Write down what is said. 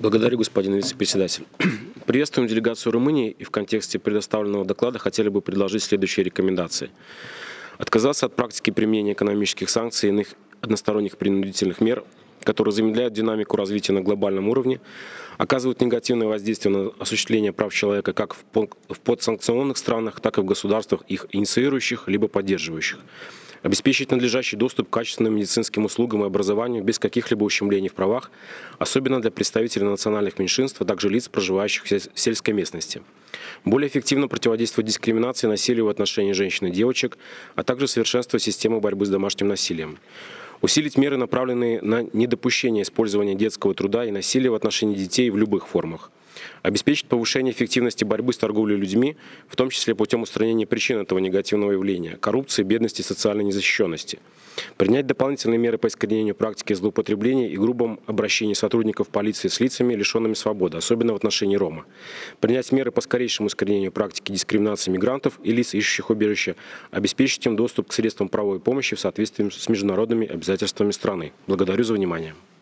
Благодарю, господин вице-председатель. Приветствуем делегацию Румынии и в контексте предоставленного доклада хотели бы предложить следующие рекомендации. Отказаться от практики применения экономических санкций и иных односторонних принудительных мер, которые замедляют динамику развития на глобальном уровне, оказывают негативное воздействие на осуществление прав человека как в подсанкционных странах, так и в государствах, их инициирующих либо поддерживающих. Обеспечить надлежащий доступ к качественным медицинским услугам и образованию без каких-либо ущемлений в правах, особенно для представителей национальных меньшинств, а также лиц, проживающих в сельской местности. Более эффективно противодействовать дискриминации и насилию в отношении женщин и девочек, а также совершенствовать систему борьбы с домашним насилием. Усилить меры, направленные на недопущение использования детского труда и насилия в отношении детей в любых формах. Обеспечить повышение эффективности борьбы с торговлей людьми, в том числе путем устранения причин этого негативного явления – коррупции, бедности и социальной незащищенности. Принять дополнительные меры по искоренению практики злоупотребления и грубом обращении сотрудников полиции с лицами, лишенными свободы, особенно в отношении Рома. Принять меры по скорейшему искоренению практики дискриминации мигрантов и лиц, ищущих убежище, обеспечить им доступ к средствам правовой помощи в соответствии с международными обязательствами страны. Благодарю за внимание.